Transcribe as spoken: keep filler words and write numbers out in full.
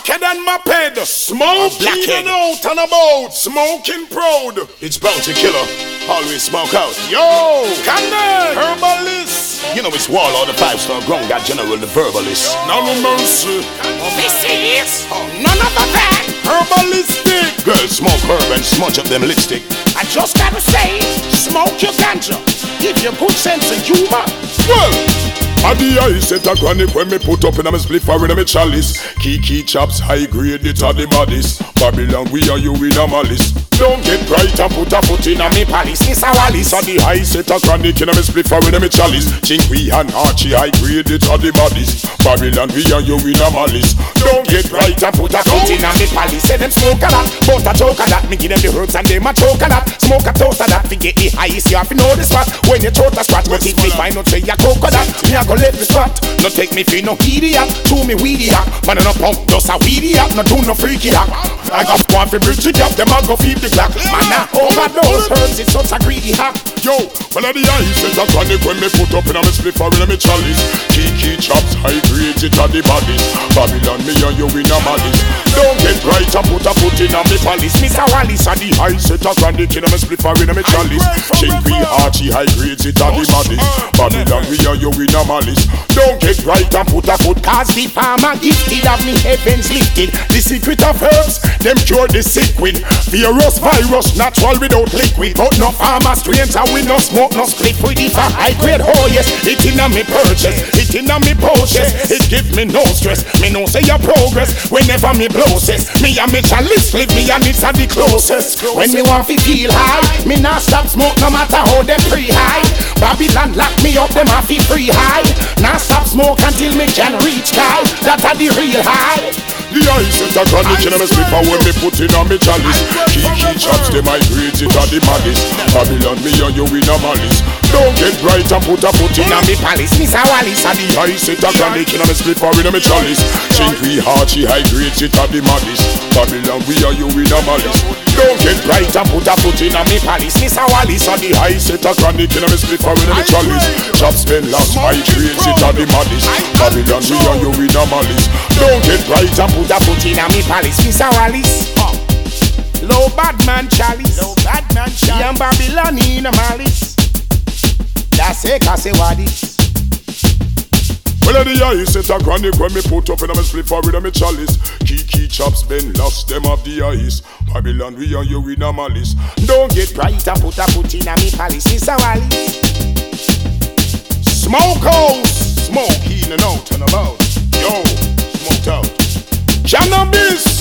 Blacker than my ped. Smoking and out and about. Smoking proud. It's Bounty Killer. Always smoke out. Yo, Candy, herbalist. You know it's Warlord, the five-star grown god general, the verbalist. No mercy. This is none of the that. Herbalistic. Girl, smoke herb and smudge up them lipstick. I just gotta say, smoke your ganja. Give you good sense of humor. Well, I the ice set a chronic when me put up in a me spliff or in a me chalice. Kiki chops high grade, it are the bodies. Babylon, we are you in a malice. Don't get bright and put a foot in a me palace. Mister Wallis, I the high set a chronic in a me spliff or in a me chalice. Chinkwe and Archie high grade, it are the bodies. Babylon, we are you in a malice. Don't get bright and put a foot in a me palace. Say them smoke a lot, but a choke a lot. Me give them the herbs and them a choke a lot. Smoke a toast a lot, forget the highest. You have to know the spot when you throat a scratch. But if me find out say you coconut, me a go let me spot. No take me for no idiot, to me weedy up. Man no pump, just a weedy up, no do no freaky up. I got squad for bridge it up, them a go feed the clock. Man a overdose, herbs it's such a greedy hack. Yo, well the ice is a chronic when me put up in a me spliff or in a me chalice. Kiki chops high grade, it are the bodies. Babylon, me and you in a malice. Don't get right and put a foot in a me palace. Mister Wallis and the high set a chronic in a me spliff or in a me chalice. Chinkwe Archie high grades, it are the bodies. Babylon, we and you in a malice. Don't get right and put a foot. Cause the farmer gifted of me heavens lifted. The secret of herbs, them cure the sick with. Virus, virus, natural without liquid. But no farmer stranger, we no smoke, no split with it. For high grade, oh yes, it in a me purchase, it in a me purchase. It give me no stress, me no say your progress. Whenever me blowses, me and me chalice live me and it's a the closest. When me want to feel high, me not stop smoke no matter how them free high. Babylon lock me up, them a feel free high. Now stop smoke until me can reach high. That a the real high. The ice set a chronic in a me spliff when me put in a me chalice. Kiki chops them high grades, it are the maddest. Babylon, me and you in a malice. Don't get right and put a foot in a me palace. Mister Wallis and the ice set a chronic in a me spliff in a me chalice. Chinkwe Archie high grades, it are the maddest. Babylon, we and you in a malice. Don't get right and put a foot in a me palace. Mister Wallis and the high set a chronic in a me spliff in a me chalice. Chops spend last high grades, it are the maddest. Babylon, we and you in a malice. Don't get right and put a foot in a me palace. Mister Wallis, uh. Low bad man chalice, low bad man chalice. Young Babylon in a malice. That's it, I say what is. Well, the ice set a chronic when me put up in a me spliff or in a me chalice. Kiki chops been lost them of the ice. Babylon, we and you in a malice. Don't get right and put a foot in a me palace. Mister Wallis. Smoke house, smoke in and out and about. Yo, smoked out. Cannabis.